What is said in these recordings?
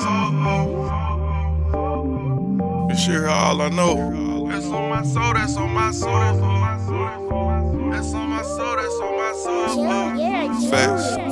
This shit here all I know. That's on my soul, that's on my soul. That's on my soul, that's on my soul. Facts.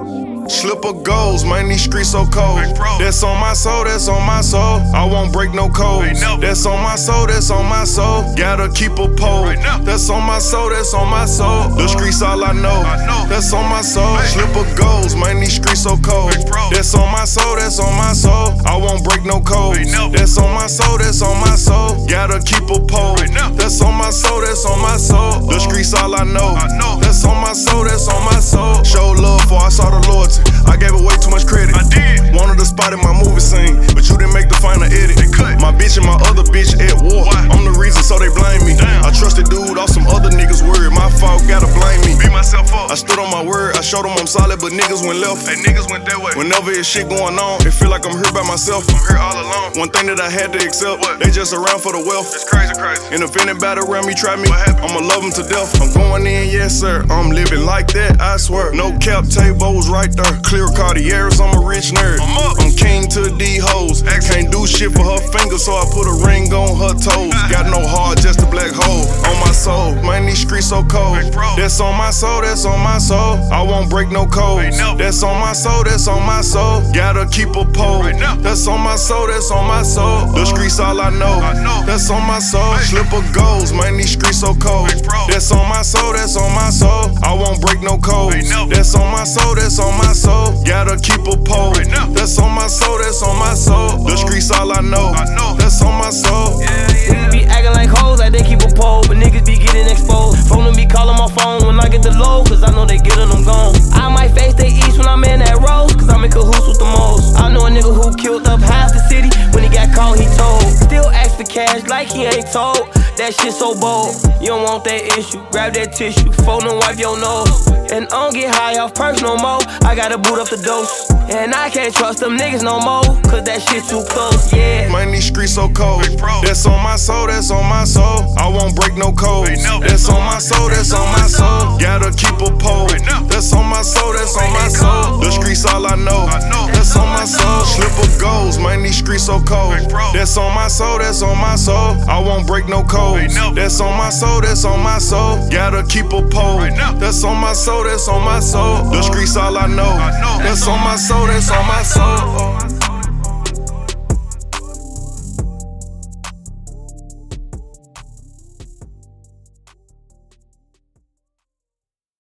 Slipper goals, man, these streets so cold. That's on my soul, that's on my soul. I won't break no codes. That's on my soul, that's on my soul. Gotta keep a pole. That's on my soul, that's on my soul. The streets all I know. That's on my soul. Slipper goals, man, these streets so cold. That's on my soul, that's on my soul. I won't break no codes. That's on my soul, that's on my soul. Gotta keep a pole. That's on my soul, that's on my soul. The streets all I know. That's on my soul, that's on my soul. Show love for I saw the loyalty. I gave away too much credit. I did. Wanted a spot in my movie scene, but you didn't make the final edit. They cut. My bitch and my other bitch at war. Why? I'm the reason, so they blame me. Damn. I trusted dude off some other niggas' word. My fault, gotta blame me. Beat myself up. I stood on my word. I showed them I'm solid, but niggas went left. Hey, niggas went that way. Whenever it's shit going on, it feel like I'm here by myself. I'm here all alone. One thing that I had to accept, what? They just around for the wealth. It's crazy, crazy. And if anybody around me try me, I'ma love them to death. I'm going in, yes sir. I'm living like that, I swear. No cap, tables right there. Clear Cartiers, I'm a rich nerd. I'm king to these hoes. Can't do shit for her fingers, so I put a ring on her toes. Got no heart, just a black hole on my soul. Man, these streets so cold. That's on my soul, that's on my soul. I won't break no codes. That's on my soul, that's on my soul. Gotta keep a pole. That's on my soul, that's on my soul. The streets all I know. That's on my soul. Slipper goals, man, these streets so cold. That's on my soul, that's on my soul. I won't break no codes. That's on my soul, that's on my soul. Gotta keep a pole. That's on my soul, that's on my soul. The streets all I know. That's on my soul. Niggas be acting like hoes, like they keep a pole, but niggas be getting exposed. Phone be calling my phone when I get the low, cause I know they getting them gone. I might face they east when I'm in that road, cause I'm in cahoots with the most. I know a nigga who killed up half the city. When he got caught, he told. Still ask for cash like he ain't told. That shit so bold. You don't want that issue. Grab that tissue, phone and wipe your nose. And I don't get high off perks no more. I gotta boot up the dose. And I can't trust them niggas no more, cause that shit too close, yeah. Man, these streets so cold. That's on my soul, that's on my soul. I won't break no codes. That's on my soul, that's on my soul. Gotta keep a pole. That's on my soul, that's on my soul. The streets all I know. That's on my soul. Slipper goals, man, these streets so cold. That's on my soul, that's on my soul. I won't break no codes. That's on my soul, that's on my soul. Gotta keep a pole. That's on my soul, that's on my soul. The streets all I know. That's on my soul, that's on my soul.